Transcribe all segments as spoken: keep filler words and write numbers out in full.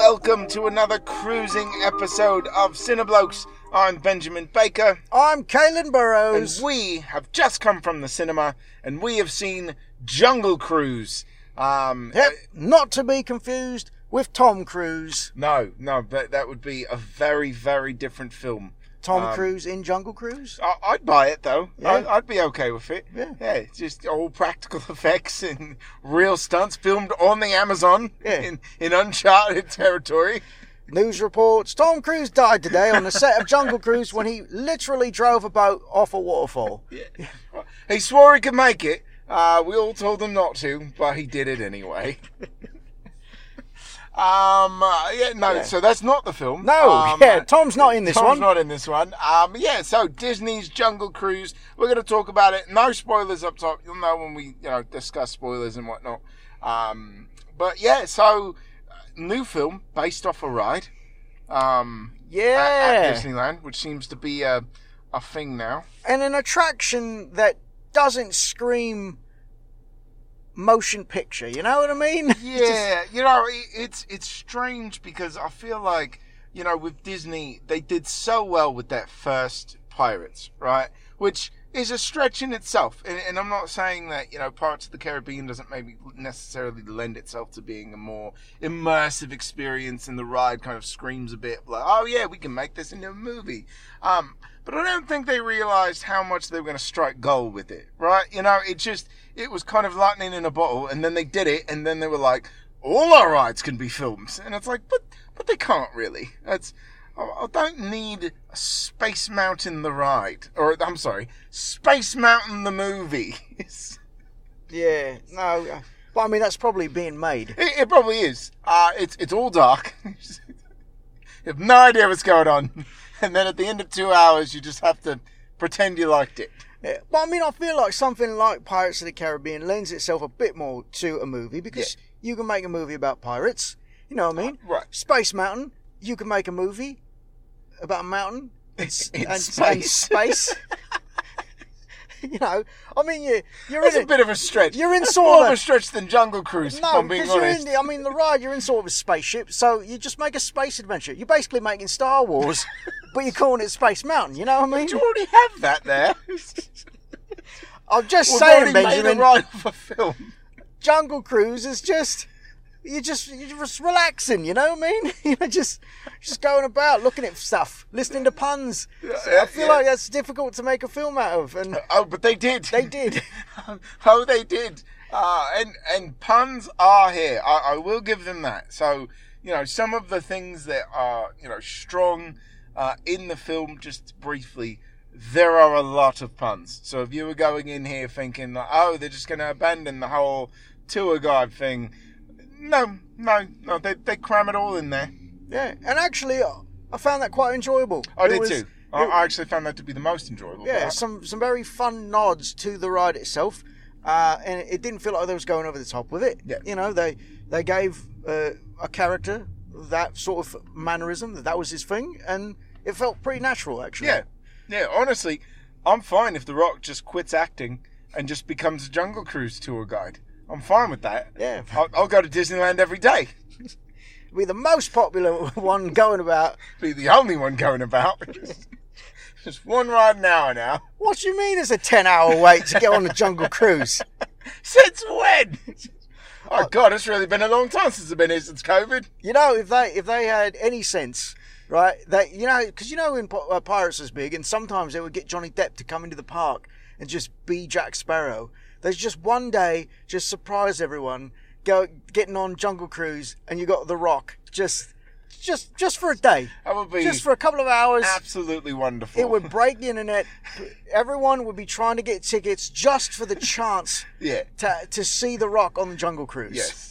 welcome to another cruising episode of Cineblokes. I'm Benjamin Baker. I'm Caelan Burrows. And we have just come from the cinema, and we have seen Jungle Cruise. Um, yep, not to be confused with Tom Cruise. No, no, that, that would be a very, very different film. Tom um, Cruise in Jungle Cruise? I, I'd buy it, though. Yeah. I, I'd be okay with it. Yeah. Yeah, just all practical effects and real stunts filmed on the Amazon Yeah. in, in uncharted territory. News reports, Tom Cruise died today on the set of Jungle Cruise when he literally drove a boat off a waterfall. Yeah. He swore he could make it. Uh, we all told him not to, but he did it anyway. um, uh, yeah, no, Yeah. so that's not the film. No, um, yeah, Tom's not in this Tom's one. not in this one. Um, yeah, so Disney's Jungle Cruise. We're going to talk about it. No spoilers up top. You'll know when we, you know, discuss spoilers and whatnot. Um, but yeah, so uh, new film based off a ride. Um, Yeah. At, at Disneyland, which seems to be a a thing now. And an attraction that doesn't scream motion picture, you know what I mean? Yeah, you know, it, it's it's strange because I feel like, you know, with Disney, they did so well with that first Pirates, right? Which is a stretch in itself. And, and I'm not saying that, you know, Pirates of the Caribbean doesn't maybe necessarily lend itself to being a more immersive experience, and the ride kind of screams a bit like, oh yeah, we can make this into a movie. Um, but I don't think they realized how much they were going to strike gold with it, right? You know, it just, it was kind of lightning in a bottle, and then they did it, and then they were like, all our rides can be films. And it's like, but but they can't really. That's, I, I don't need Space Mountain the ride. Or, I'm sorry, Space Mountain the movie. Yeah, no, uh, but I mean, that's probably being made. It, it probably is. Uh, it's, it's all dark. You have no idea what's going on. And then at the end of two hours, you just have to pretend you liked it. Yeah. But I mean, I feel like something like Pirates of the Caribbean lends itself a bit more to a movie because you can make a movie about pirates. You know what I mean? Right. Space Mountain, you can make a movie about a mountain and, In and, space. and space. You know, I mean, you, you're That's in a bit of a stretch. You're in That's sort more of of a- a stretch than Jungle Cruise, if No, I'm being because you're honest. in the, I mean, the ride, you're in sort of a spaceship, so you just make a space adventure. You're basically making Star Wars, but you're calling it Space Mountain, you know what I mean? You already have that there. I'm just We've saying, already made Benjamin, a ride of a film. Jungle Cruise is just, you're just, you're just relaxing, you know what I mean? You're just, just going about, looking at stuff, listening to puns. Yeah, I feel yeah. like that's difficult to make a film out of, and Oh, but they did. they did. oh, they did. Uh, and and puns are here. I, I will give them that. So, you know, some of the things that are, you know, strong uh, in the film, just briefly, there are a lot of puns. So if you were going in here thinking, like, oh, they're just going to abandon the whole tour guide thing, no, no, no, they, they cram it all in there. Yeah, and actually, I found that quite enjoyable. I It did was- too. I, it- I actually found that to be the most enjoyable Yeah, part. some some very fun nods to the ride itself, uh, and it didn't feel like they was going over the top with it. Yeah. You know, they they gave uh, a character that sort of mannerism, that that was his thing, and it felt pretty natural, actually. Yeah, yeah. Honestly, I'm fine if The Rock just quits acting and just becomes a Jungle Cruise tour guide. I'm fine with that. Yeah. I'll, I'll go to Disneyland every day. Be the most popular one going about. Be the only one going about. Just one ride an hour now. What do you mean it's a ten-hour wait to get on the Jungle Cruise? Since when? Oh God, it's really been a long time since I've been here since COVID. You know, if they if they had any sense, right? They, you know, because you know when Pi- uh, Pirates was big, and sometimes they would get Johnny Depp to come into the park and just be Jack Sparrow. There's just one day, just surprise everyone, go getting on Jungle Cruise, and you got The Rock, just, just, just for a day, That would be just for a couple of hours. absolutely wonderful. It would break the internet. Everyone would be trying to get tickets just for the chance Yeah. to to see The Rock on the Jungle Cruise. Yes.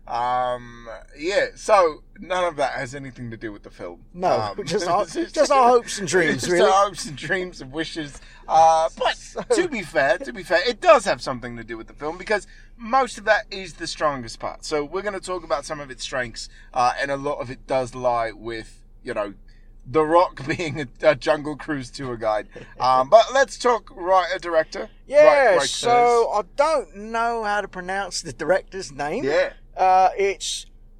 Um. Yeah. So none of that has anything to do with the film. No, Um, just our, just our hopes and dreams, just really. our hopes and dreams and wishes. Uh, but to be fair, to be fair, it does have something to do with the film because most of that is the strongest part. So we're going to talk about some of its strengths, uh, and a lot of it does lie with, you know, The Rock being a, a Jungle Cruise tour guide. Um, but let's talk writer director. Yeah, Right, right so I don't know how to pronounce the director's name. Yeah. Uh, it's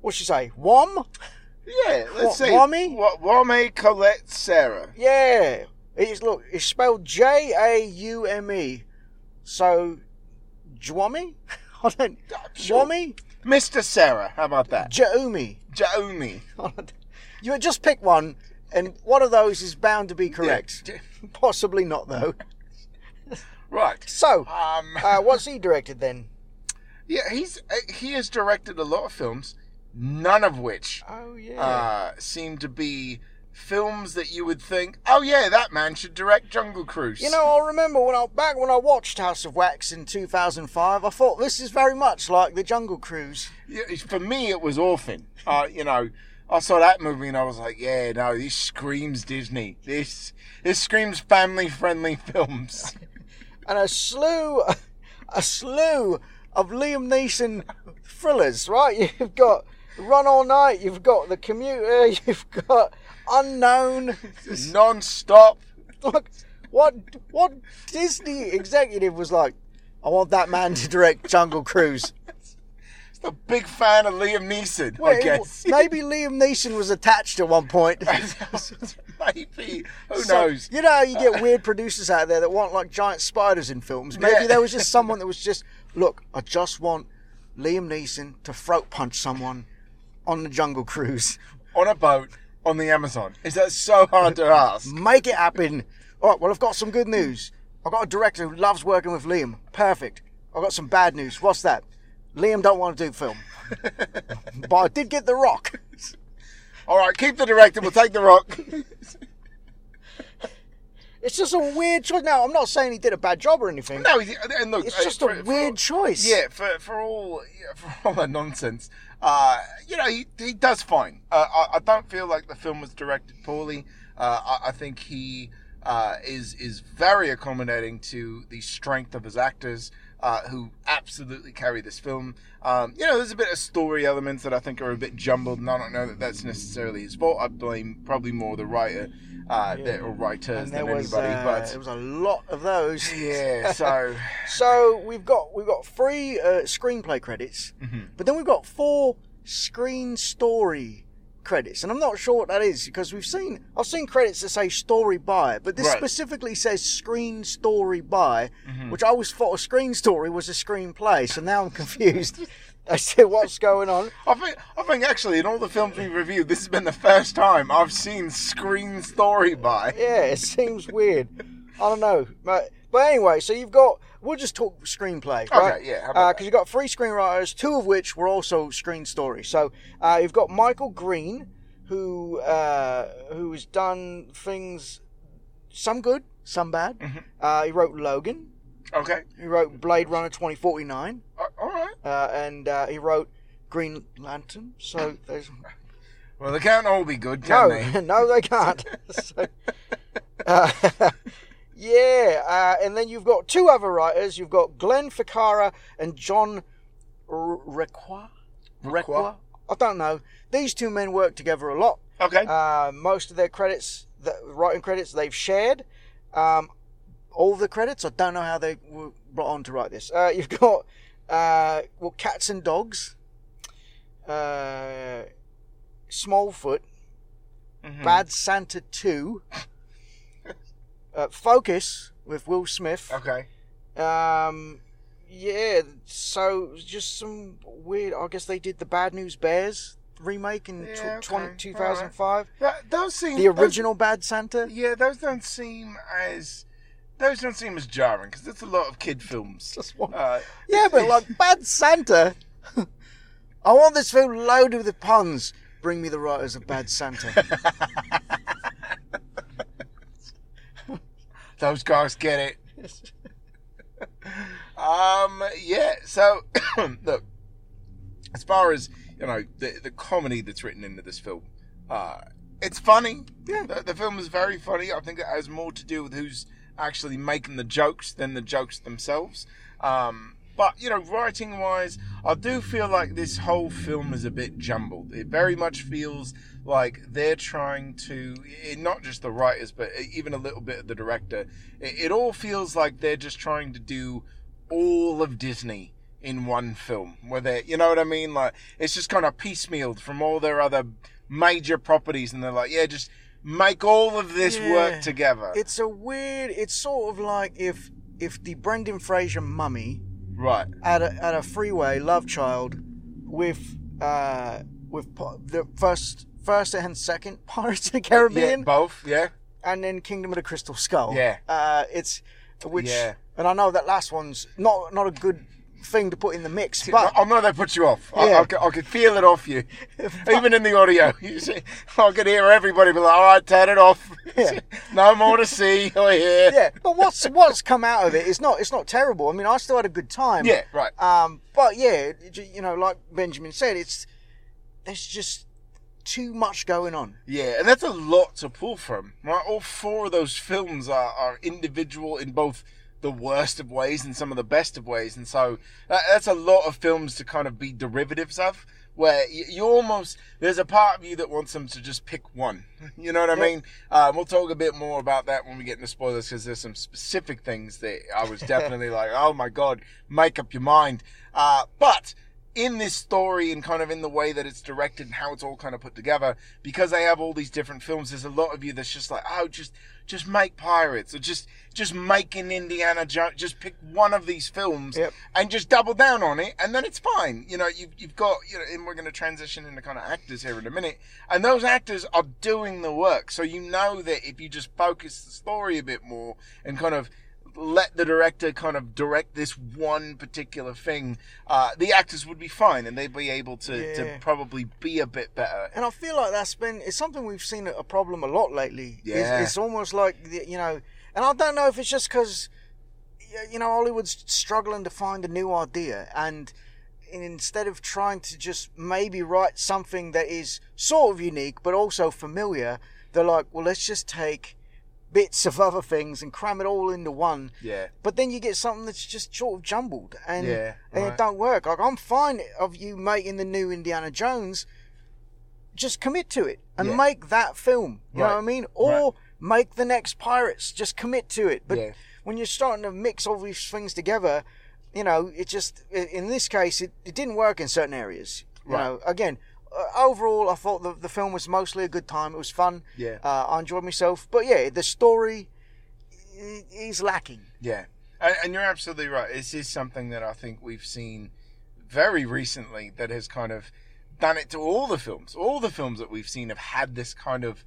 What's she say? Wom? Yeah, let's What, say Wami? Wa- Wame Colette Sarah. Yeah. It's, look, it's spelled J A U M E. So, Jwami? I don't... Sure. Jwami? Mister Sarah, how about that? Jaumi. Jaomi. You just pick one, and one of those is bound to be correct. Yeah. Possibly not, though. Right. So, Um, uh, what's he directed then? yeah, he's uh, he has directed a lot of films, none of which Oh, yeah. uh, seem to be films that you would think, oh yeah, that man should direct Jungle Cruise. You know, I remember when I back when I watched House of Wax in two thousand five, I thought this is very much like the Jungle Cruise. Yeah, for me, it was Orphan. Uh, you know, I saw that movie and I was like, yeah, no, this screams Disney. This this screams family-friendly films. And a slew, a slew of Liam Neeson thrillers, right? You've got Run All Night, you've got The Commuter, you've got Unknown. Non-stop. Look, what what Disney executive was like, I want that man to direct Jungle Cruise. A big fan of Liam Neeson, Well, I guess. maybe Liam Neeson was attached at one point. Maybe. Who So, knows? you know how you get weird producers out there that want like giant spiders in films? Maybe Yeah. there was just someone that was just, look, I just want Liam Neeson to throat punch someone on the Jungle Cruise. On a boat on the Amazon. Is that so hard to ask? Make it happen. All right, well, I've got some good news. I've got a director who loves working with Liam. Perfect. I've got some bad news. What's that? Liam don't want to do film. But I did get The Rock. All right, keep the director. We'll take the rock. It's just a weird choice. Now, I'm not saying he did a bad job or anything. No, he- and look, It's uh, just for- a for- weird choice. Yeah, for for all yeah, for all that nonsense, uh, you know, he he does fine. Uh, I, I don't feel like the film was directed poorly. Uh, I, I think he uh, is is very accommodating to the strength of his actors, uh, who absolutely carry this film. Um, you know, there's a bit of story elements that I think are a bit jumbled, and I don't know that that's necessarily his fault. I blame probably more the writer uh, Yeah. that, or writers And there than was, anybody. uh, but there was a lot of those. yeah, so So we've got we've got three uh, screenplay credits, Mhm. but then we've got four screen story credits, and I'm not sure what that is because we've seen I've seen credits that say story by, but this Right. specifically says screen story by, Mhm. which I always thought a screen story was a screenplay. So now I'm confused. I said, what's going on? I think, I think actually in all the films we've reviewed, this has been the first time I've seen screen story by. Yeah, it seems weird. I don't know, but but anyway, so you've got. We'll just talk screenplay, right? Okay, yeah, how about Because you've got three screenwriters, two of which were also screen stories. So uh, you've got Michael Green, who uh, who has done things, some good, some bad. Mhm. Uh, he wrote Logan. Okay, He wrote Blade Runner twenty forty-nine, uh, all right. uh, and uh, he wrote Green Lantern. So there's Well, they can't all be good, can no, they? no, they can't. So, uh, yeah, uh, and then you've got two other writers. You've got Glenn Ficarra and John R- Requa. Requa? I don't know. These two men work together a lot. Okay. Uh, most of their credits, the writing credits, they've shared. Um, all the credits, I don't know how they were brought on to write this. Uh, you've got uh, well, Cats and Dogs, uh, Smallfoot, Mhm. Bad Santa two, uh, Focus with Will Smith. Okay. Um, yeah, so just some weird. I guess they did the Bad News Bears remake in Yeah, tw- okay, twenty, two thousand five. That, those seem The original Bad Santa. Those, yeah, those don't seem as those don't seem as jarring because there's a lot of kid films. Just one- Uh, Yeah, but like Bad Santa. I want this film loaded with puns. Bring me the writers of Bad Santa. those guys get it. Um, yeah. So, look, as far as you know, the the comedy that's written into this film, uh, it's funny. Yeah. The, the film is very funny. I think it has more to do with who's actually making the jokes than the jokes themselves. Um, but you know, writing wise, I do feel like this whole film is a bit jumbled. It very much feels like they're trying to, it, not just the writers, but even a little bit of the director. It, it all feels like they're just trying to do all of Disney in one film. Where they, you know what I mean? Like, it's just kind of piecemealed from all their other major properties, and they're like, yeah, just make all of this Yeah. work together. It's a weird. It's sort of like if if the Brendan Fraser Mummy Right. had a had a freeway love child with uh with po- the first first and second Pirates of the Yeah, Caribbean, both, yeah. and then Kingdom of the Crystal Skull. Yeah. Uh, it's which, Yeah. and I know that last one's not not a good thing to put in the mix, but I know they put you off. I, Yeah. I, could, I could feel it off you. Even in the audio. You see, I could hear everybody be like, all right, turn it off. Yeah. No more to see or hear. yeah. But what's what's come out of it is not it's not terrible. I mean, I still had a good time. Yeah, right. Um, but yeah, it- you know, like Benjamin said, it's there's just too much going on. Yeah, and that's a lot to pull from. Right? All four of those films are, are individual in both the worst of ways and some of the best of ways. And so that, that's a lot of films to kind of be derivatives of, where you, you almost, there's a part of you that wants them to just pick one. You know what I Yep. mean? Um, we'll talk a bit more about that when we get into spoilers, because there's some specific things that I was definitely like, oh my God, make up your mind. Uh, but in this story and kind of in the way that it's directed and how it's all kind of put together, because they have all these different films, there's a lot of you that's just like, oh, just just make Pirates, or just just make an Indiana Jones, just pick one of these films Yep. and just double down on it, and then it's fine. You know, you've, you've got, you know, and we're going to transition into kind of actors here in a minute, and those actors are doing the work, so you know that if you just focus the story a bit more and kind of let the director kind of direct this one particular thing, uh, the actors would be fine, and they'd be able to, to Yeah. probably be a bit better. And I feel like that's been it's something we've seen a problem a lot lately. Yeah. It's, it's almost like the, you know, and I don't know if it's just because you know Hollywood's struggling to find a new idea, and instead of trying to just maybe write something that is sort of unique but also familiar, they're like, well, let's just take bits of other things and cram it all into one. Yeah. But then you get something that's just sort of jumbled, and, Yeah, and right. it don't work. Like, I'm fine of you making the new Indiana Jones. Just commit to it and Yeah. make that film. You Right. know what I mean? Or make the next Pirates. Just commit to it. But Yeah. when you're starting to mix all these things together, you know, it just, in this case, it, it didn't work in certain areas. You Right. know, again, uh, overall, I thought the, the film was mostly a good time. It was fun. Yeah. Uh, I enjoyed myself. But yeah, the story i- is lacking. Yeah, and, and you're absolutely right. This is something that I think we've seen very recently that has kind of done it to all the films. All the films that we've seen have had this kind of,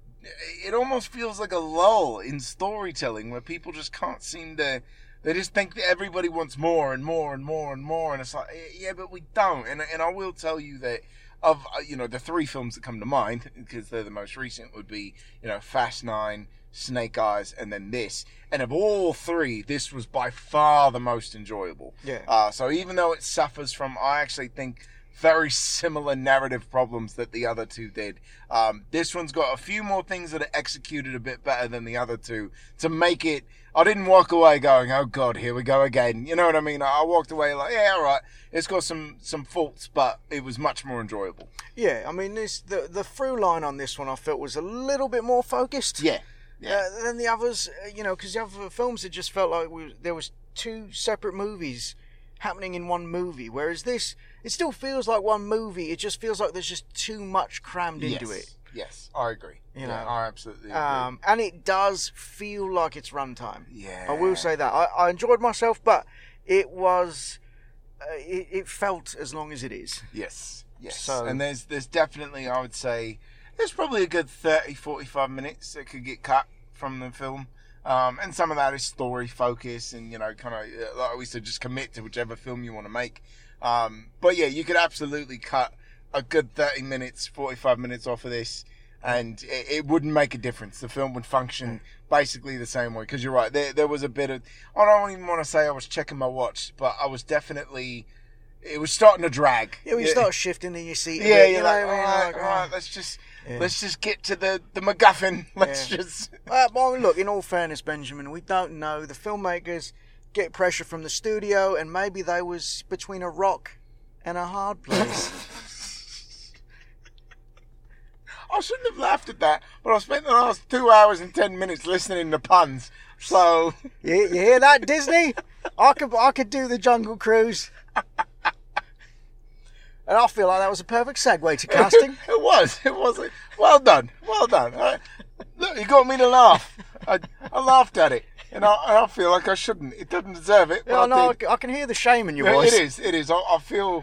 it almost feels like a lull in storytelling where people just can't seem to, they just think that everybody wants more and more and more and more, and it's like, yeah, but we don't. And and I will tell you that of, uh, you know, the three films that come to mind, because they're the most recent, would be, you know, Fast Nine, Snake Eyes, and then this. And of all three, this was by far the most enjoyable. Yeah. Uh, so even though it suffers from, I actually think, very similar narrative problems that the other two did, um, this one's got a few more things that are executed a bit better than the other two to make it. I didn't walk away going, oh God, here we go again. You know what I mean? I walked away like, yeah, all right. It's got some, some faults, but it was much more enjoyable. Yeah, I mean, this the, the through line on this one I felt was a little bit more focused. Yeah. Yeah. Uh, than the others, uh, you know, because the other films, it just felt like we, there was two separate movies happening in one movie, whereas this, it still feels like one movie. It just feels like there's just too much crammed into yes. it. Yes, I agree. You yeah, know, I absolutely agree. Um, and it does feel like it's runtime. yeah. I will say that. I, I enjoyed myself, but it was, uh, it, it felt as long as it is. Yes, yes. So- and there's there's definitely, I would say, there's probably a good thirty, forty-five minutes that could get cut from the film. Um, and some of that is story focus and, you know, kind of, like we said, just commit to whichever film you want to make. Um, but yeah, you could absolutely cut a good thirty minutes, forty-five minutes off of this, and it, it wouldn't make a difference. The film would function basically the same way. Because you're right, there, there was a bit of, I don't even want to say I was checking my watch, but I was definitely, it was starting to drag. Yeah, when you start shifting in your seat. a Yeah, bit, you're you like, know, all you're right, like, all oh. right, let's just, Yeah. let's just get to the, the MacGuffin. Let's Yeah. just... Uh, well, look, in all fairness, Benjamin, we don't know. The filmmakers get pressure from the studio, and maybe they was between a rock and a hard place. I shouldn't have laughed at that, but I spent the last two hours and ten minutes listening to puns. So, you, you hear that, Disney? I could, I could do the Jungle Cruise. And I feel like that was a perfect segue to casting. It was. It was. Well done. Well done. I, look, you got me to laugh. I, I laughed at it. And I, and I feel like I shouldn't. It doesn't deserve it. But Yeah, I no, did. I, I can hear the shame in your Yeah, voice. It is. It is. I, I feel.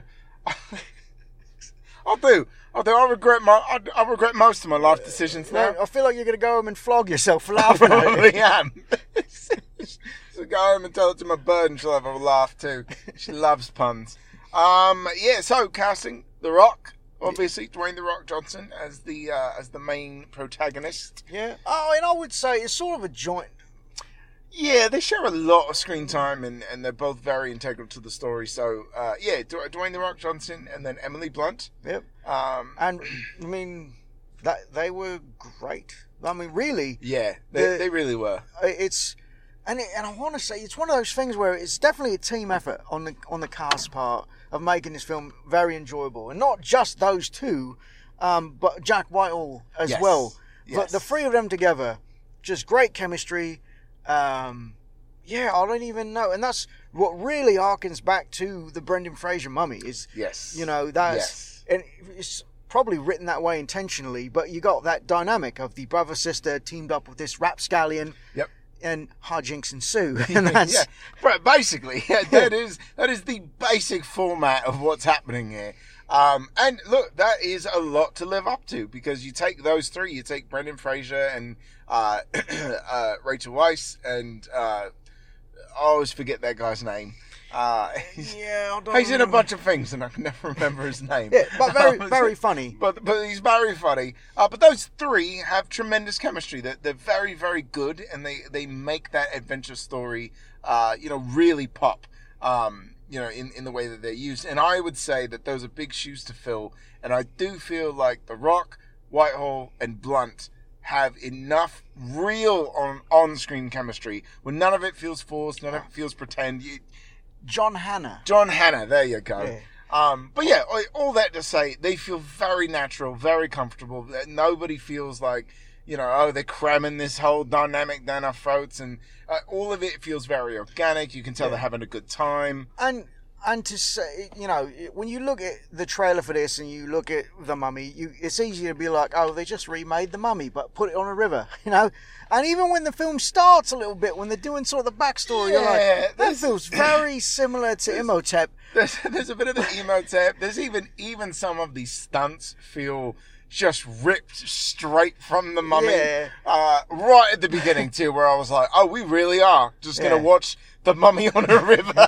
I do. I do. I regret my. I, I regret most of my life decisions now. No, I feel like you're going to go home and flog yourself for I laughing at it. probably am. So go home and tell it to my bird, and she'll have a laugh too. She loves puns. Um. Yeah. So casting The Rock. Obviously, Dwayne The Rock Johnson as the uh, as the main protagonist. Yeah. Oh, and I would say it's sort of a joint. Yeah, they share a lot of screen time, and, and they're both very integral to the story. So, uh, yeah, Dw- Dwayne The Rock Johnson and then Emily Blunt. Yep. Um, And I mean, that they were great. I mean, really, yeah, they, The- they really were. it's and it, and I want to say it's one of those things where it's definitely a team effort on the on the cast part of making this film very enjoyable, and not just those two, um, but Jack Whitehall as Yes. well. But Yes. the three of them together, just great chemistry. Um, yeah, I don't even know, and that's what really harkens back to the Brendan Fraser Mummy. Is Yes. you know that's Yes. and it's probably written that way intentionally, but you got that dynamic of the brother sister teamed up with this rapscallion. Yep. And Hijinks ensue, and that's yeah, right, basically, yeah, that is that is the basic format of what's happening here. Um, and look, that is a lot to live up to, because you take those three, you take Brendan Fraser and uh, uh, Rachel Weisz, and uh, I always forget that guy's name. Uh, he's, yeah, I don't he's in a remember. bunch of things, and I can never remember his name. Yeah, but very Um, very funny. But but he's very funny. Uh, but those three have tremendous chemistry. They're, they're very, very good, and they, they make that adventure story, uh, you know, really pop, um, you know, in, in the way that they're used. And I would say that those are big shoes to fill. And I do feel like The Rock, Whitehall, and Blunt have enough real on, on-screen chemistry where none of it feels forced, none of it feels pretend. You, John Hannah. John Hannah, there you go. Yeah. Um, but yeah, all- all that to say, they feel very natural, very comfortable. Nobody feels like, you know, oh, they're cramming this whole dynamic down our throats, and uh, all of it feels very organic. You can tell Yeah. they're having a good time. And and to say, you know, when you look at the trailer for this and you look at The Mummy, you it's easy to be like, oh, they just remade The Mummy, but put it on a river, you know. And even when the film starts a little bit, when they're doing sort of the backstory, you're Yeah, like, that there's- feels very similar to Imhotep. There's, there's a bit of the Imhotep. There's even even some of these stunts feel just ripped straight from The Mummy. Yeah. Uh, right at the beginning too, where I was like, oh, we really are just gonna Yeah. watch The Mummy on a river.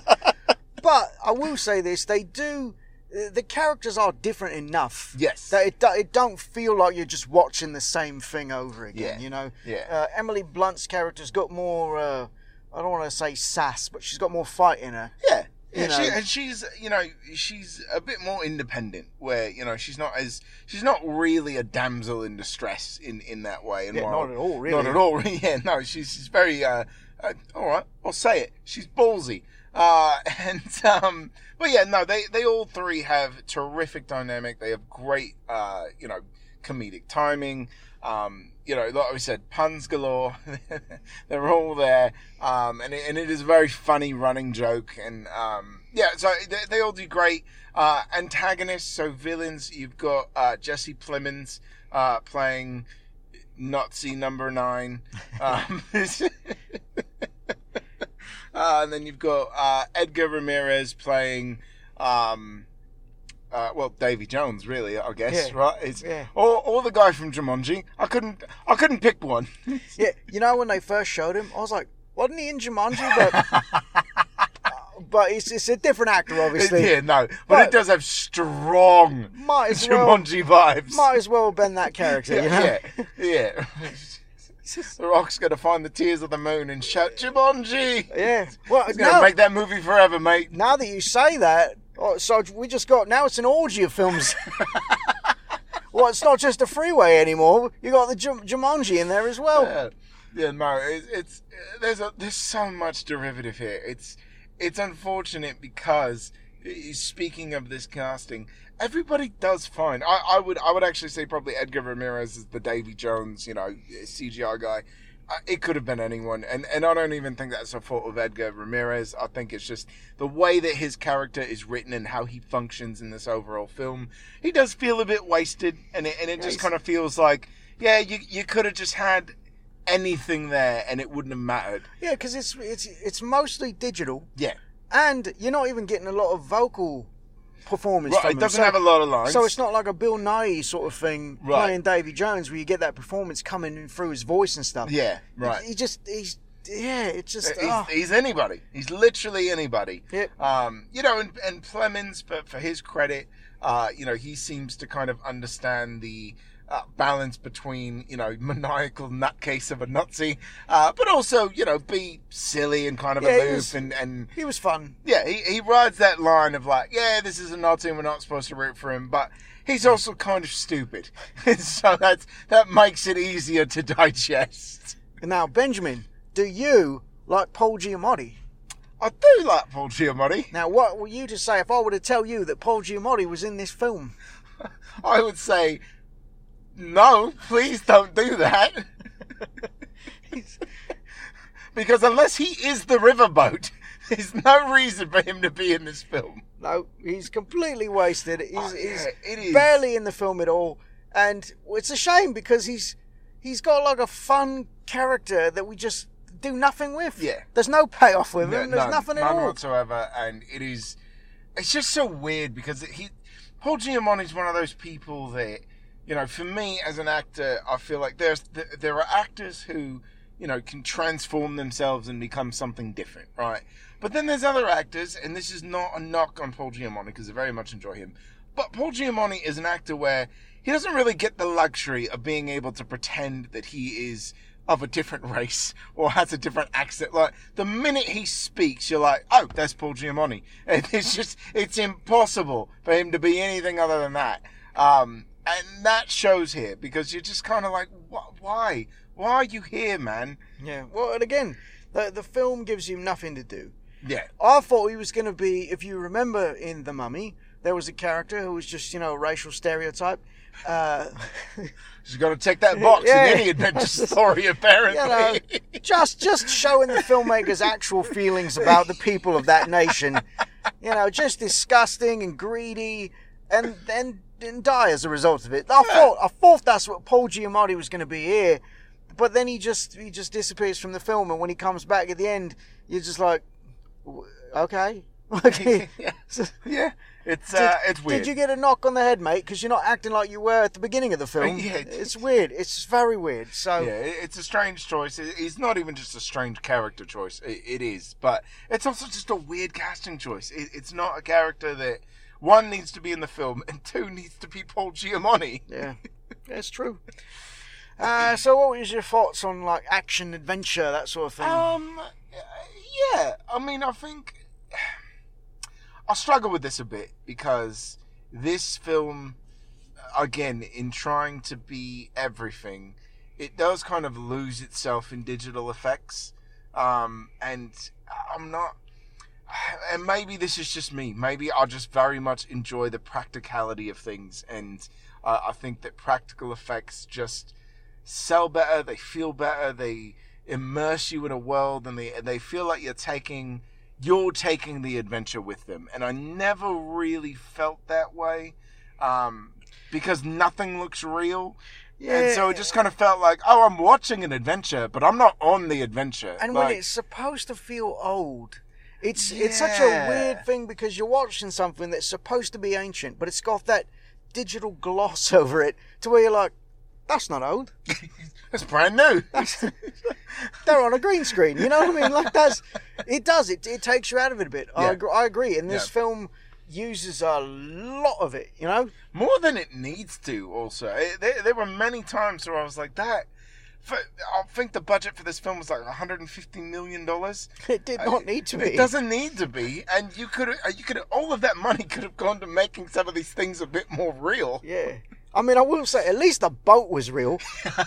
But I will say this: they do. The characters are different enough. Yes. That it, do- it don't feel like you're just watching the same thing over again. Yeah. You know. Yeah. Uh, Emily Blunt's character's got more. Uh, I don't want to say sass, but she's got more fight in her. Yeah. Yeah, You she, know. and she's, you know, she's a bit more independent, where, you know, she's not as, she's not really a damsel in distress in, in that way. And Yeah, while- not at all, really. Not at all. Yeah, no, she's, she's very, uh, uh, all right, I'll say it. She's ballsy. Uh, and, um, but yeah, no, they, they all three have terrific dynamic. They have great, uh, you know, comedic timing. Um, you know, like we said, puns galore. They're all there. Um, and it, and it is a very funny running joke. And, um, yeah, so they, they all do great. Uh, antagonists, so villains, you've got, uh, Jesse Plemons, uh, playing Nazi number nine. Um, Uh, and then you've got uh, Edgar Ramirez playing, um, uh, well, Davy Jones, really, I guess, Yeah. right? It's, Yeah. or, or the guy from Jumanji. I couldn't, I couldn't pick one. Yeah. You know, when they first showed him, I was like, wasn't he in Jumanji? But but it's it's a different actor, obviously. yeah, no, but, But- it does have strong Might as well. Jumanji vibes. Might as well have been that character. You know. yeah, yeah. yeah. The Rock's gonna find the tears of the moon and shout Jumanji. Yeah. Well, He's gonna now, make that movie forever, mate. now that you say that, oh, so we just got now it's an orgy of films. Well, it's not just a freeway anymore. You got the Jum- Jumanji in there as well. Yeah, yeah, no, it's, it's there's a there's so much derivative here. It's it's unfortunate because eh, speaking of this casting, everybody does fine. I, I would I would actually say probably Edgar Ramirez is the Davy Jones, you know, C G I guy. uh, it could have been anyone, and and I don't even think that's a fault of Edgar Ramirez. I think it's just the way that his character is written and how he functions in this overall film. He does feel a bit wasted, and it and it just kind of feels like, yeah, you you could have just had anything there, and it wouldn't have mattered. Yeah, because it's it's it's mostly digital. Yeah. And you're not even getting a lot of vocal performance Right, from it him. doesn't So- have a lot of lines. So it's not like a Bill Nye sort of thing Right. playing Davy Jones where you get that performance coming in through his voice and stuff. Yeah, right. He, he just, he's, yeah, it's just, He's, oh. he's anybody. He's literally anybody. Yep. Um, you know, and, and Plemons, for, for his credit, uh, you know, he seems to kind of understand the uh, balance between, you know, maniacal nutcase of a Nazi, uh, but also, you know, be silly and kind of Yeah, he aloof was- and, and He was fun. yeah, he, he rides that line of like, yeah, this is a Nazi and we're not supposed to root for him, but he's also kind of stupid. So that's, that makes it easier to digest. Now, Benjamin, do you like Paul Giamatti? I do like Paul Giamatti. Now, what were you to say if I were to tell you that Paul Giamatti was in this film? I would say, no, please don't do that. Because unless he is the riverboat, there's no reason for him to be in this film. No, he's completely wasted. He's, Oh, yeah, he's it is. barely in the film at all, and it's a shame because he's he's got like a fun character that we just do nothing with. Yeah. There's no payoff with No, him. There's none, nothing at none all. whatsoever, and it is. It's just so weird because he, Paul Giamatti's one of those people that, you know, for me as an actor, I feel like there's there are actors who, you know, can transform themselves and become something different, right? But then there's other actors, and this is not a knock on Paul Giamatti because I very much enjoy him. But Paul Giamatti is an actor where he doesn't really get the luxury of being able to pretend that he is of a different race or has a different accent. Like, the minute he speaks, you're like, oh, that's Paul Giamatti. And it's just, it's impossible for him to be anything other than that. Um, and that shows here because you're just kind of like, wh- why? Why are you here, man? Yeah. Well, and again, the the film gives you nothing to do. Yeah. I thought he was going to be, if you remember in The Mummy, there was a character who was just, you know, a racial stereotype. Uh, He's got to tick that box Yeah. in any adventure story, apparently. you know, just just showing the filmmaker's actual feelings about the people of that nation. You know, just disgusting and greedy, and and, and die as a result of it. I thought I thought that's what Paul Giamatti was going to be here, but then he just he just disappears from the film, and when he comes back at the end, you're just like, "W- okay, okay. yeah. So- yeah. It's, Did, uh, it's weird. did you get a knock on the head, mate? Because you're not acting like you were at the beginning of the film. Yeah. It's weird. It's very weird. So Yeah, it- it's a strange choice. It- It's not even just a strange character choice. It, it is, but it's also just a weird casting choice. It, it's not a character that one needs to be in the film and two needs to be Paul Giamatti. yeah, it's true. Uh, so, what was your thoughts on like action, adventure, that sort of thing? Um, yeah. I mean, I think I struggle with this a bit because this film, again, in trying to be everything, it does kind of lose itself in digital effects. Um, and I'm not, and maybe this is just me. Maybe I just very much enjoy the practicality of things. And uh, I think that practical effects just sell better. They feel better. They immerse you in a world, and they, they feel like you're taking, you're taking the adventure with them. And I never really felt that way. Um, because nothing looks real. yeah, And so it just kind of felt like, oh, I'm watching an adventure, but I'm not on the adventure. and like, when it's supposed to feel old, it's it's such a Yeah. weird thing because you're watching something that's supposed to be ancient, but it's got that digital gloss over it to where you're like, that's not old. it's brand new. They're on a green screen. You know what I mean? Like that's it. Does it? It takes you out of it a bit. I Yeah. agree, I agree. And this Yeah. film uses a lot of it. You know? More than it needs to, also. It, there, there were many times where I was like, that. For, I think the budget for this film was like one hundred fifty million dollars. It did not need to be. It doesn't need to be. And you could, you could, all of that money could have gone to making some of these things a bit more real. Yeah. I mean, I will say at least the boat was real.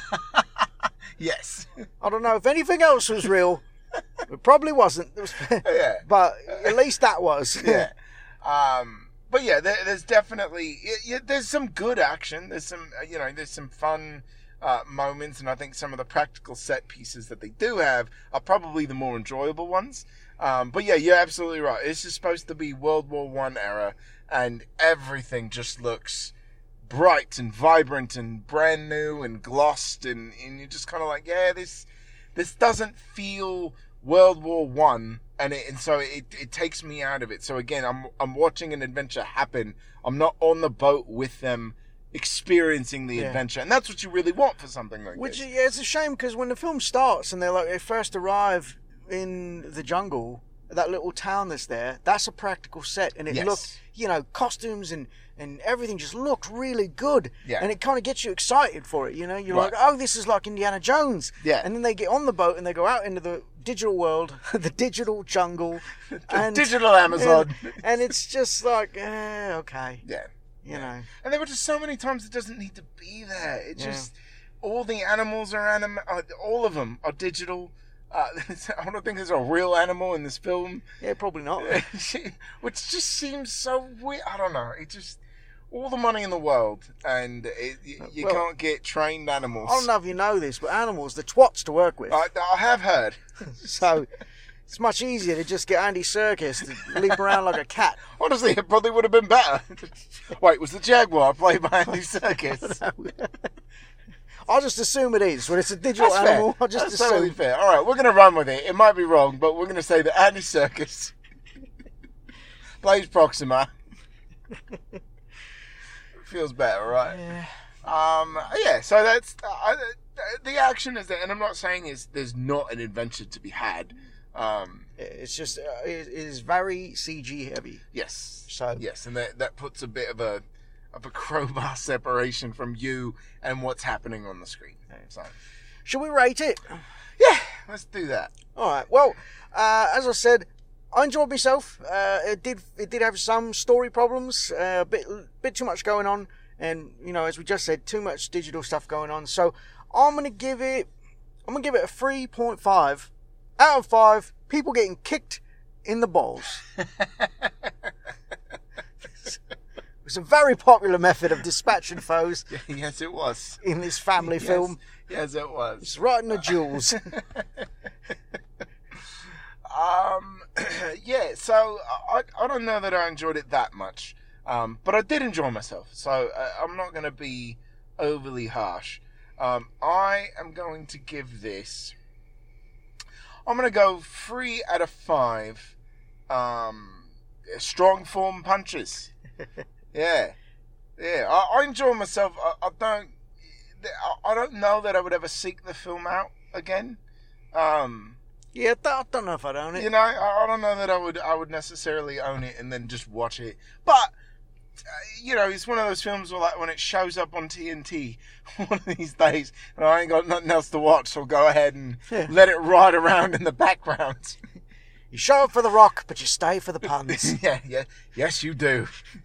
Yes. I don't know if anything else was real. It probably wasn't. It was, Yeah. but at least that was. Yeah. Um, but yeah, there, there's definitely, yeah, yeah, there's some good action. There's some, uh, you know, there's some fun uh, moments, and I think some of the practical set pieces that they do have are probably the more enjoyable ones. Um, but yeah, you're absolutely right. This is supposed to be World War One era, and everything just looks bright and vibrant and brand new and glossed, and, and you're just kind of like, yeah, this this doesn't feel World War One, and it, and so it, it takes me out of it. So again, I'm I'm watching an adventure happen. I'm not on the boat with them, experiencing the Yeah. adventure, and that's what you really want for something like Which this. yeah, it's a shame because when the film starts and they're like they first arrive in the jungle, that little town that's there, that's a practical set, and it Yes. looked, you know, costumes and and everything just looked really good. Yeah. And it kind of gets you excited for it, you know. You're Right. like, oh, this is like Indiana Jones. Yeah. And then they get on the boat and they go out into the digital world, the digital jungle, and Digital Amazon. and, and it's just like, eh, okay, Yeah. you know. And there were just so many times it doesn't need to be there. It Yeah. just, all the animals are anim, uh, all of them are digital. Uh, I don't think there's a real animal in this film, Yeah, probably not. which just seems so weird. I don't know. It just, all the money in the world, and it, you, you Well, can't get trained animals. I don't know if you know this, but animals, they're twats to work with. I, I have heard. So it's much easier to just get Andy Serkis to leap around like a cat. Honestly, it probably would have been better. Wait, was the Jaguar played by Andy Serkis? I'll just assume it is. When it's a digital That's animal, fair. I'll just That's assume. totally fair. All right, we're going to run with it. It might be wrong, but we're going to say that Andy Serkis plays Proxima. Feels better, right? Yeah. Um, yeah, so that's uh, the action is there, and I'm not saying is there's not an adventure to be had. Um, It's just, uh, it it is very C G heavy. yes, So, yes, and that that puts a bit of a of a crowbar separation from you and what's happening on the screen. So, should we rate it? yeah, let's do that. All right. Well, uh, as I said, I enjoyed myself. Uh, it did it did have some story problems, uh, a bit bit too much going on, and you know, as we just said, too much digital stuff going on. So I'm gonna give it I'm gonna give it a three point five out of five. People getting kicked in the balls. It's a very popular method of dispatching foes Yes, it was. in this family Yes, film. Yes, it was. It's right in the jewels. Um, yeah, so I, I don't know that I enjoyed it that much, um, but I did enjoy myself, so uh, I'm not going to be overly harsh. Um, I am going to give this, I'm going to go three out of five um, strong form punches. Yeah, yeah, I, I enjoy myself. I, I don't, I don't know that I would ever seek the film out again. Um... Yeah, I don't know if I'd own it. You know, I, I don't know that I would I would necessarily own it and then just watch it. But uh, you know, it's one of those films where, like, when it shows up on T N T one of these days, and I ain't got nothing else to watch, so I'll go ahead and Yeah. let it ride around in the background. You show up for the rock, but you stay for the puns. yeah, yeah, yes, you do.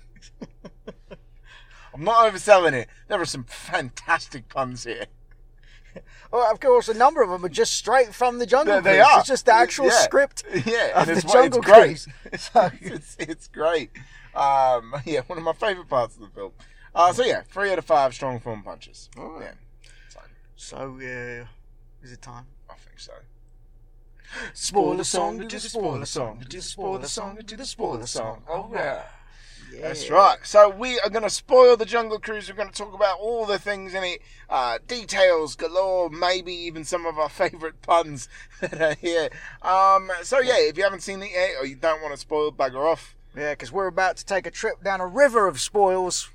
I'm not overselling it. There are some fantastic puns here. Well, of course, a number of them are just straight from the Jungle They, they Cruise. are. It's just the actual Yeah. script Yeah, of and the it's, Jungle it's great. Cruise. So, it's, it's great. Um, yeah, one of my favourite parts of the film. Uh, so yeah, three out of five strong form punches. All right. Yeah, so so uh, is it time? I think so. Spoiler song, do the spoiler song, do the spoiler song, do the spoiler song. Oh yeah. Yeah. That's right. So we are going to spoil the Jungle Cruise. We're going to talk about all the things in it, uh, details galore, maybe even some of our favourite puns that are here. Um, so yeah, if you haven't seen it yet, or you don't want to spoil, bugger off. Yeah, because we're about to take a trip down a river of spoils.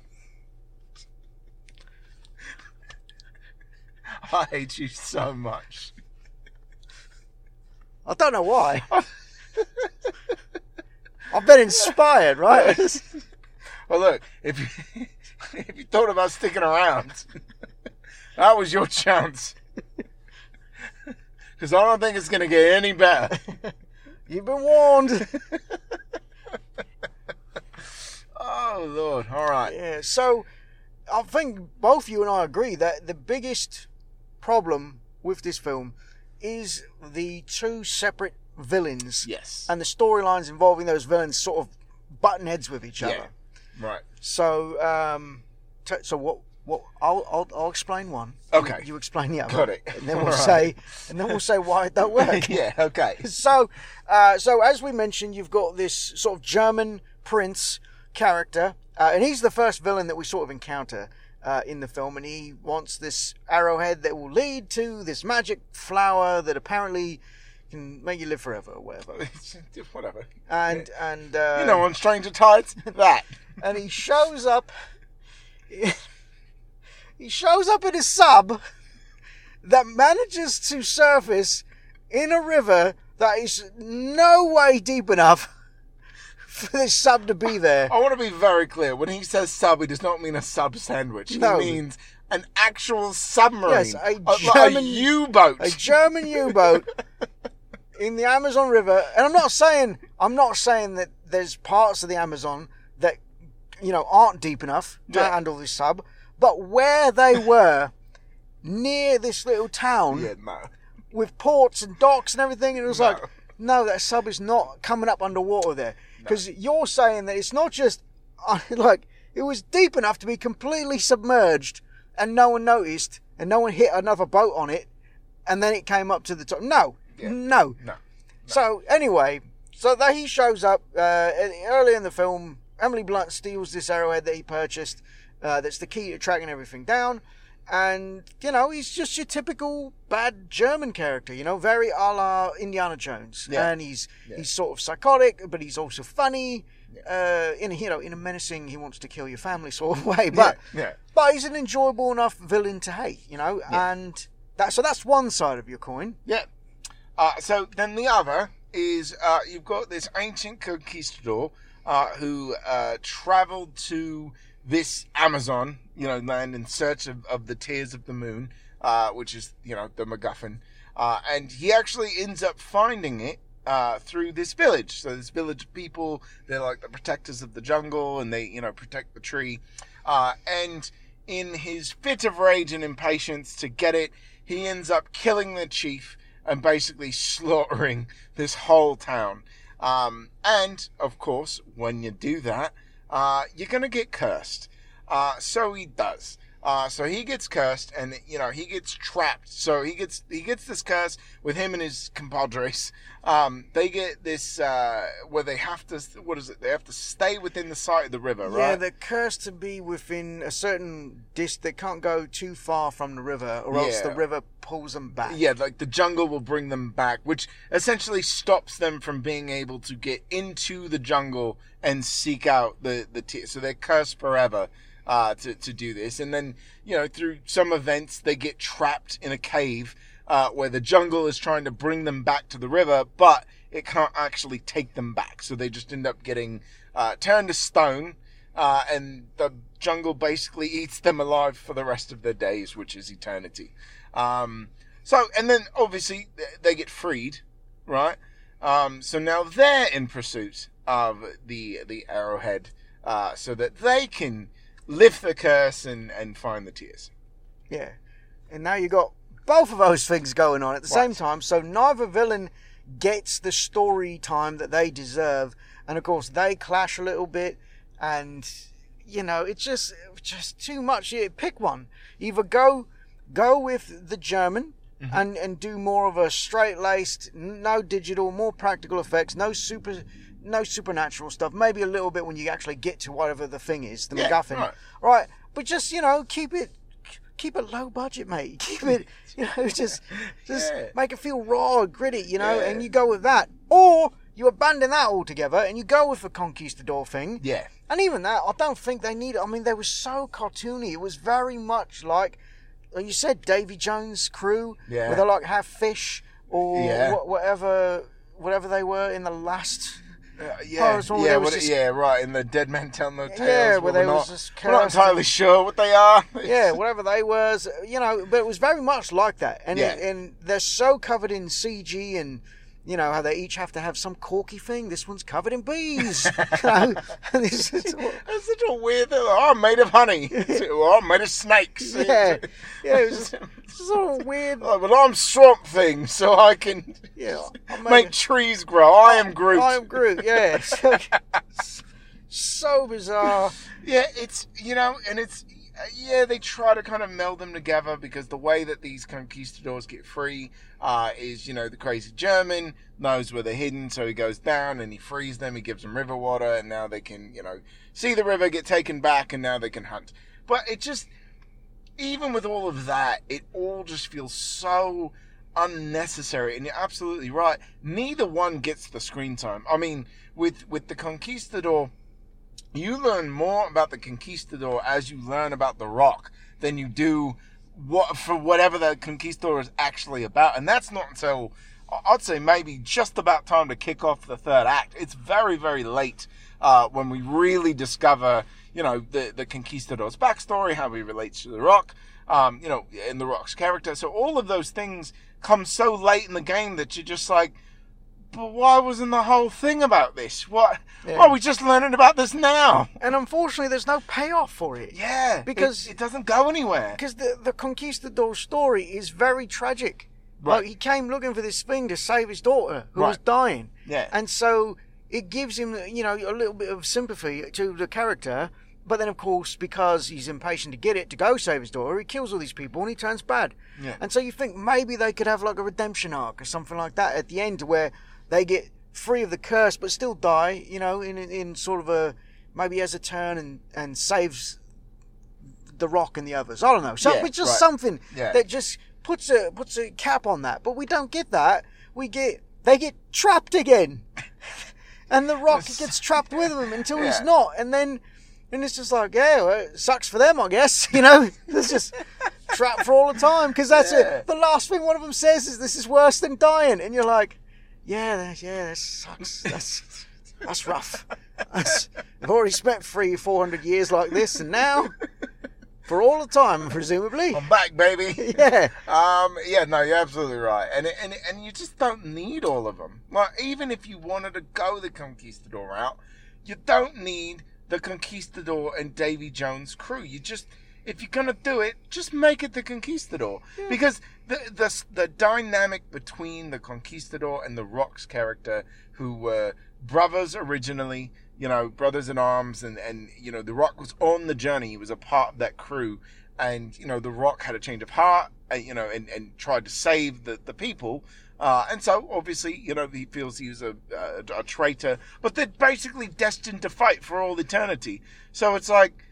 I hate you so much. I don't know why. I've been inspired, right? Well, look, if you, if you thought about sticking around, that was your chance. Because I don't think it's going to get any better. You've been warned. Oh, Lord. All right. Yeah, so I think both you and I agree that the biggest problem with this film is the two separate villains Yes. and the storylines involving those villains sort of button heads with each Yeah. other. Right. So, um, t- so what Well, I'll I'll, I'll explain one. Okay. You, you explain the other. Got it. And then we'll Right. say, and then we'll say why it don't work. Yeah, okay. So, uh, so as we mentioned, you've got this sort of German prince character, uh, and he's the first villain that we sort of encounter uh, in the film, and he wants this arrowhead that will lead to this magic flower that apparently can make you live forever or whatever. Whatever. And and uh, You know, on Stranger Tides, that. and he shows up. He shows up in a sub that manages to surface in a river that is no way deep enough for this sub to be there. I want to be very clear. When he says sub, he does not mean a sub sandwich. No. He means an actual submarine. Yes, a like German- a U-boat. A German U-boat in the Amazon River, and I'm not saying I'm not saying that there's parts of the Amazon that you know aren't deep enough to Yeah. handle this sub, but where they were near this little town Yeah, no. with ports and docks and everything, and it was No. like, no, that sub is not coming up underwater there, because you're saying that it's not just like it was deep enough to be completely submerged and no one noticed and no one hit another boat on it, and then it came up to the top. No. Yeah. No. No. So anyway, so that he shows up uh, early in the film. Emily Blunt steals this arrowhead that he purchased. Uh, that's the key to tracking everything down, and you know he's just your typical bad German character. You know, very a la Indiana Jones, Yeah. and he's Yeah. he's sort of psychotic, but he's also funny. Uh, in a, you know in a menacing, he wants to kill your family sort of way, but Yeah, yeah. but he's an enjoyable enough villain to hate. You know, Yeah. and that so that's one side of your coin. Yeah. Uh, so then the other is uh, you've got this ancient conquistador uh, who uh, traveled to this Amazon, you know, land in search of, of the Tears of the Moon, uh, which is, you know, the MacGuffin. Uh, and he actually ends up finding it uh, through this village. So this village of people, they're like the protectors of the jungle, and they, you know, protect the tree. Uh, and in his fit of rage and impatience to get it, he ends up killing the chief and basically slaughtering this whole town. Um, and, of course, when you do that, uh, you're going to get cursed. Uh, so he does. Uh, so he gets cursed, and, you know, he gets trapped. So he gets he gets this curse with him and his compadres. Um, they get this, uh, where they have to, what is it? They have to stay within the sight of the river, right? Yeah, they're cursed to be within a certain distance. They can't go too far from the river, or else Yeah. the river pulls them back. Yeah, like the jungle will bring them back, which essentially stops them from being able to get into the jungle and seek out the the t- so they're cursed forever uh, to to do this. And then, you know, through some events, they get trapped in a cave uh, where the jungle is trying to bring them back to the river, but it can't actually take them back. So they just end up getting uh, turned to stone, uh, and the jungle basically eats them alive for the rest of their days, which is eternity. Um, so, and then obviously they get freed, right? Um, so now they're in pursuit of the the arrowhead, uh, so that they can lift the curse and, and find the tears. Yeah. And now you got both of those things going on at the Right. same time. So neither villain gets the story time that they deserve. And of course they clash a little bit, and you know, it's just just too much. Yeah, pick one. Either go go with the German Mm-hmm. and, and do more of a straight laced, no digital, more practical effects, no super no supernatural stuff. Maybe a little bit when you actually get to whatever the thing is, the Yeah, MacGuffin. right. Right. But just, you know, keep it keep it low budget, mate. Keep it, you know, just just Yeah. make it feel raw and gritty, you know, Yeah. and you go with that. Or you abandon that altogether and you go with the Conquistador thing. Yeah. And even that, I don't think they need it. I mean, they were so cartoony. It was very much like, like you said, Davy Jones' crew, Yeah. where they like have fish or Yeah. wha- whatever whatever they were in the last. Uh, yeah, Pirates one where yeah, there was what- this- yeah, right. In the Dead Man Tell No Tales, Yeah, where we're they not, was just we're not cursed entirely and- sure what they are. Yeah, whatever they were, you know, but it was very much like that. And Yeah. it, and they're so covered in C G, and you know how they each have to have some corky thing. This one's covered in bees. You know? And this is all- That's such a weird thing. Oh, I'm made of honey. Oh, I'm made of snakes. yeah, yeah, it was just, it's just all weird. Oh, but I'm Swamp Thing, so I can Yeah, I made make it- trees grow. I am Groot. I am Groot. Yeah, so, so bizarre. Yeah, it's, you know, and it's, yeah, they try to kind of meld them together because the way that these conquistadors get free uh, is, you know, the crazy German knows where they're hidden, so he goes down and he frees them, he gives them river water, and now they can, you know, see the river get taken back, and now they can hunt. But it just, even with all of that, it all just feels so unnecessary, and you're absolutely right. Neither one gets the screen time. I mean, with with the Conquistador, you learn more about the Conquistador as you learn about the Rock than you do what for whatever the Conquistador is actually about, and that's not until I'd say maybe just about time to kick off the third act. It's very, very late uh, when we really discover, you know, the the Conquistador's backstory, how he relates to the Rock, um, you know, and the Rock's character. So all of those things come so late in the game that you're just like, but why wasn't the whole thing about this? What? Yeah. Why are we just learning about this now? And unfortunately, there's no payoff for it. Yeah, because it, it doesn't go anywhere. Because the the Conquistador story is very tragic. Right. Like, he came looking for this thing to save his daughter who right. was dying. Yeah, and so it gives him, you know, a little bit of sympathy to the character. But then, of course, because he's impatient to get it, to go save his daughter, he kills all these people and he turns bad. Yeah. And so you think maybe they could have like a redemption arc or something like that at the end where they get free of the curse but still die, you know, in in sort of a, maybe has a turn and, and saves the Rock and the others. I don't know. So yeah, it's just right. something yeah. that just puts a puts a cap on that. But we don't get that. We get, they get trapped again. And the Rock gets trapped with them until yeah. he's not. And then... And it's just like, yeah, well, it sucks for them, I guess. You know, it's just trapped for all the time. Because that's yeah. it. The last thing one of them says is, this is worse than dying. And you're like, yeah, that, yeah, that sucks. That's that's rough. That's, I've already spent three, four hundred years like this, and now, for all the time, presumably, I'm back, baby. Yeah. Um. Yeah. No, you're absolutely right. And it, and it, and you just don't need all of them. Like, even if you wanted to go the Conquistador route, you don't need the Conquistador and Davy Jones' crew. You just, if you're gonna do it, just make it the Conquistador. Yeah. Because the, the the dynamic between the Conquistador and the Rock's character, who were brothers originally, you know, brothers in arms, and, and you know, the Rock was on the journey. He was a part of that crew, and you know, the Rock had a change of heart, uh, you know, and, and tried to save the, the people. Uh, and so, obviously, you know, he feels he was a, a, a traitor, but they're basically destined to fight for all eternity. So it's like,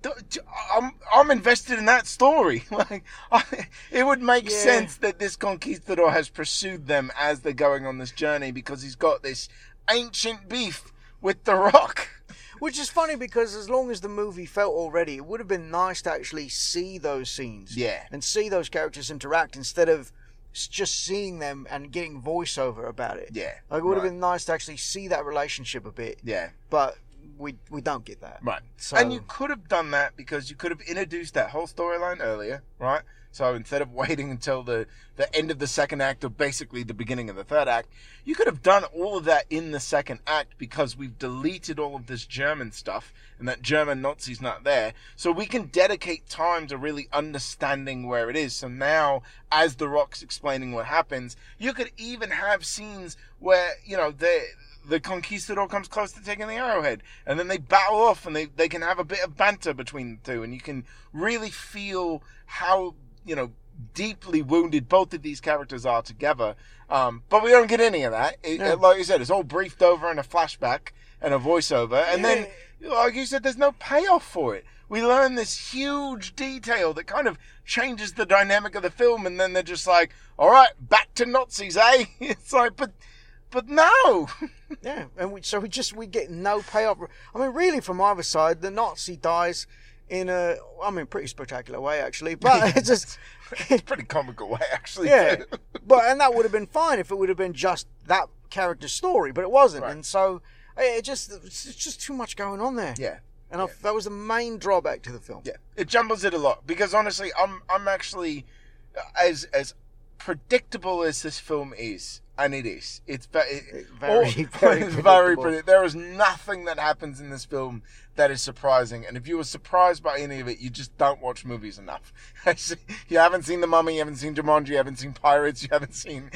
I'm I'm invested in that story. Like, I, it would make yeah. sense that this Conquistador has pursued them as they're going on this journey because he's got this ancient beef with the Rock. Which is funny because as long as the movie felt already, it would have been nice to actually see those scenes. Yeah. And see those characters interact instead of just seeing them and getting voiceover about it. Yeah. Like, it would right. have been nice to actually see that relationship a bit. Yeah. But we we don't get that. Right. So, and you could have done that because you could have introduced that whole storyline earlier, right? So instead of waiting until the, the end of the second act or basically the beginning of the third act, you could have done all of that in the second act because we've deleted all of this German stuff and that German Nazi's not there. So we can dedicate time to really understanding where it is. So now, as the Rock's explaining what happens, you could even have scenes where, you know, the the Conquistador comes close to taking the arrowhead, and then they battle off, and they, they can have a bit of banter between the two, and you can really feel how, you know, deeply wounded both of these characters are together. Um, but we don't get any of that. It, yeah. Like you said, it's all briefed over in a flashback and a voiceover, and yeah. then, like you said, there's no payoff for it. We learn this huge detail that kind of changes the dynamic of the film, and then they're just like, all right, back to Nazis, eh? It's like, but... But no! Yeah, and we, so we just, we get no payoff. I mean, really, from either side, the Nazi dies in a, I mean, pretty spectacular way, actually. But it's just... it's a pretty comical way, actually. Yeah, but, and that would have been fine if it would have been just that character's story, but it wasn't. Right. And so, it just, it's just too much going on there. Yeah. And yeah. I, that was the main drawback to the film. Yeah, it jumbles it a lot. Because honestly, I'm I'm actually, as as predictable as this film is, and it is. It's very, Very, all, very very predictable. predictable. There is nothing that happens in this film that is surprising. And if you were surprised by any of it, you just don't watch movies enough. You haven't seen The Mummy, you haven't seen Jumanji, you haven't seen Pirates, you haven't seen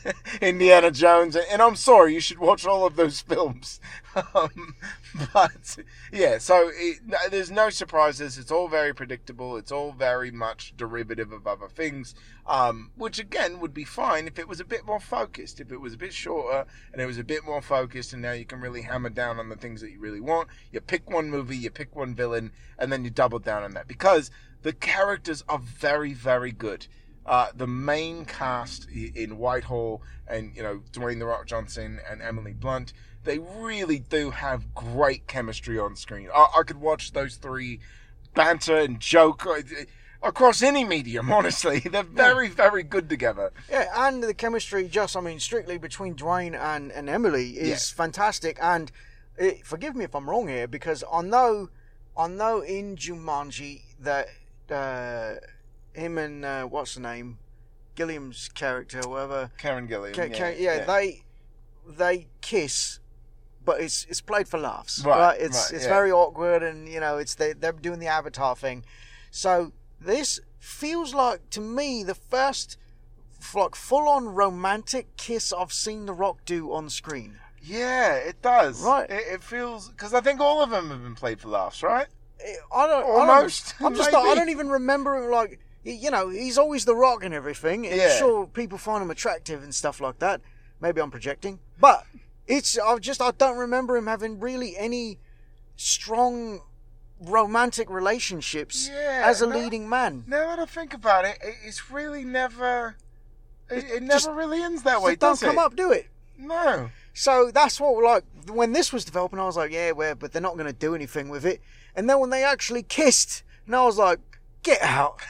Indiana Jones. And I'm sorry, you should watch all of those films. Um, but, yeah, so it, there's no surprises. It's all very predictable. It's all very much derivative of other things, um, which, again, would be fine if it was a bit more focused, if it was a bit shorter and it was a bit more focused, and now you can really hammer down on the things that you really want. You pick one movie, you pick one villain, and then you double down on that, because the characters are very, very good. Uh, the main cast in Whitehall, and, you know, Dwayne The Rock Johnson and Emily Blunt, they really do have great chemistry on screen. I, I could watch those three banter and joke across any medium, honestly. They're very, very good together. Yeah, and the chemistry, just, I mean, strictly between Dwayne and, and Emily is Yeah. fantastic. And it, forgive me if I'm wrong here, because I know, I know in Jumanji that uh, him and, uh, what's the name? Gilliam's character, whatever. Karen Gilliam. Ca- yeah, ca- yeah, yeah. they they kiss, but it's it's played for laughs, Right, right? It's right, it's yeah. very awkward, and you know, it's they they're doing the Avatar thing. So this feels like, to me, the first like full on romantic kiss I've seen The Rock do on screen. Yeah, it does. Right. It, it feels, because I think all of them have been played for laughs, right? I don't Almost, I don't, I'm just I maybe. don't even remember him like. You know, he's always The Rock and everything. And Yeah. sure, people find him attractive and stuff like that. Maybe I'm projecting, but it's I just I don't remember him having really any strong romantic relationships Yeah, as a no. leading man. Now that I think about it, it it's really never. It, it never just- really ends that So way, don't does come it? up, do it. No. So that's what, like, when this was developing, I was like, yeah, well, but they're not going to do anything with it. And then when they actually kissed, and I was like, get out.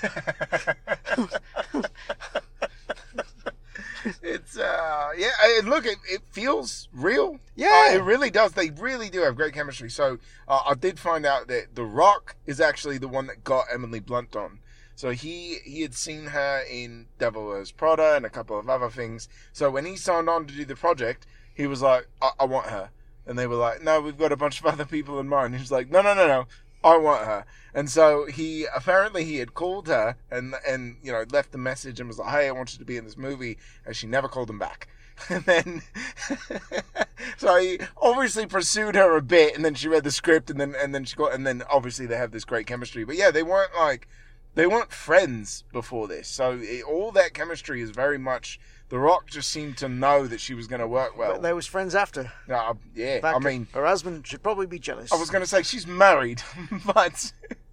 It's uh yeah, and look, it, it feels real. Yeah. Uh, it really does. They really do have great chemistry. So uh, I did find out that The Rock is actually the one that got Emily Blunt on. So he he had seen her in Devil Wears Prada and a couple of other things. So when he signed on to do the project, he was like, I, I want her. And they were like, no, we've got a bunch of other people in mind. He was like, no, no, no, no, I want her. And so he apparently he had called her and and you know left the message and was like, hey, I want you to be in this movie, and she never called him back. And then so he obviously pursued her a bit, and then she read the script, and then and then she got and then obviously they have this great chemistry. But yeah, they weren't like they weren't friends before this. So it, all that chemistry is very much The Rock just seemed to know that she was going to work well. But they was friends after. Uh, yeah, In fact, I mean, her husband should probably be jealous. I was going to say she's married, but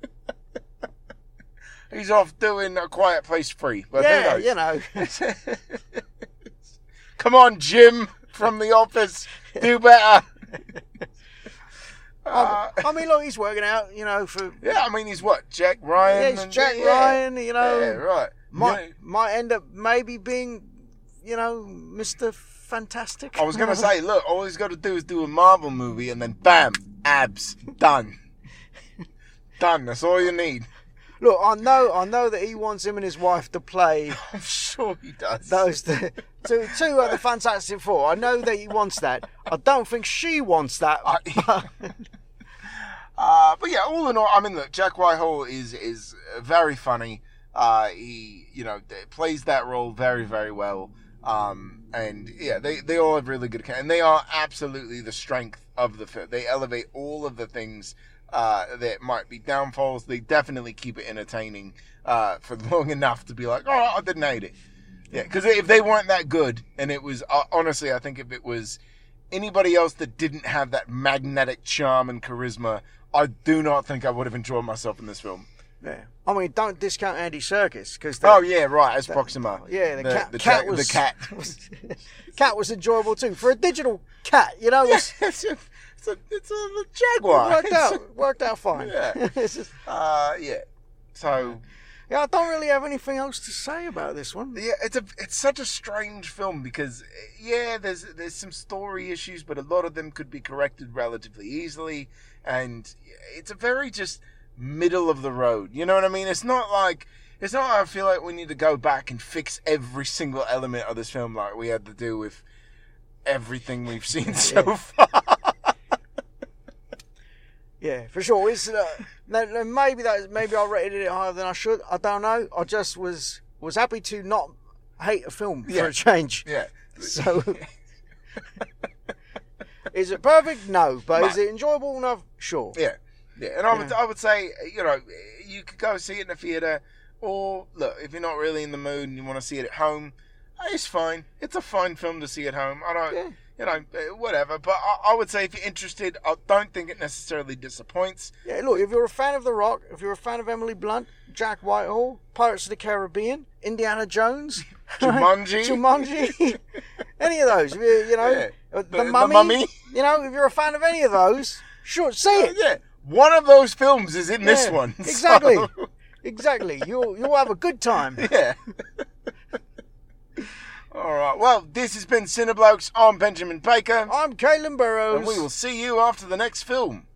he's off doing A Quiet Place Free. But yeah, who you knows? know. Come on, Jim from The Office, do better. Uh, I mean, look, he's working out, you know, for yeah, I mean, he's what, Jack Ryan? yeah, he's and- Jack yeah, Ryan, you know. Yeah, right. Might Yeah. might end up maybe being, you know, Mister Fantastic. I was going to say, look, all he's got to do is do a Marvel movie, and then bam, abs, done. Done, that's all you need. Look, I know, I know that he wants him and his wife to play I'm sure he does. those the, two, two of the Fantastic Four. I know that he wants that. I don't think she wants that. I- Uh, but yeah, all in all, I mean, look, Jack Whitehall is is very funny. Uh, he, you know, plays that role very, very well. Um, and yeah, they, they all have really good, and they are absolutely the strength of the film. They elevate all of the things uh, that might be downfalls. They definitely keep it entertaining uh, for long enough to be like, oh, I didn't hate it. Yeah, because if they weren't that good, and it was uh, honestly, I think if it was anybody else that didn't have that magnetic charm and charisma, I do not think I would have enjoyed myself in this film. Yeah. I mean, don't discount Andy Serkis because Oh yeah, right, as Proxima. yeah, the, cat, the, cat ja- was the cat. was, cat was enjoyable too for a digital cat. You know, Yeah, it's, it's a, it's a, it's a jaguar. worked It's a- out worked out fine. Yeah. It's just- Uh, yeah. So yeah, I don't really have anything else to say about this one. yeah, it's a it's such a strange film because yeah, there's there's some story issues, but a lot of them could be corrected relatively easily, and it's a very just middle of the road. You know what I mean? It's not like it's not like I feel like we need to go back and fix every single element of this film like we had to do with everything we've seen so Yeah. far. Yeah, for sure. It's, uh, no, no, maybe that maybe I rated it higher than I should. I don't know. I just was was happy to not hate a film Yeah. for a change. Yeah. So, is it perfect? No, but No. is it enjoyable enough? Sure. Yeah. Yeah. And I would, Yeah. I would say, you know, you could go see it in the theatre, or look, if you're not really in the mood and you want to see it at home, it's fine. It's a fine film to see at home. I don't, Yeah. you know, uh, whatever. But I, I would say if you're interested, I don't think it necessarily disappoints. Yeah, look, if you're a fan of The Rock, if you're a fan of Emily Blunt, Jack Whitehall, Pirates of the Caribbean, Indiana Jones, Jumanji. Jumanji, any of those, if you, you know, Yeah. uh, The- the, the mummy, Mummy. you know, if you're a fan of any of those, sure, see it. Yeah. One of those films is in this Yeah, one. exactly. So, Exactly. You'll you'll have a good time. yeah. All right. Well, this has been Cineblokes. I'm Benjamin Baker. I'm Caelan Burrows. And we will see you after the next film.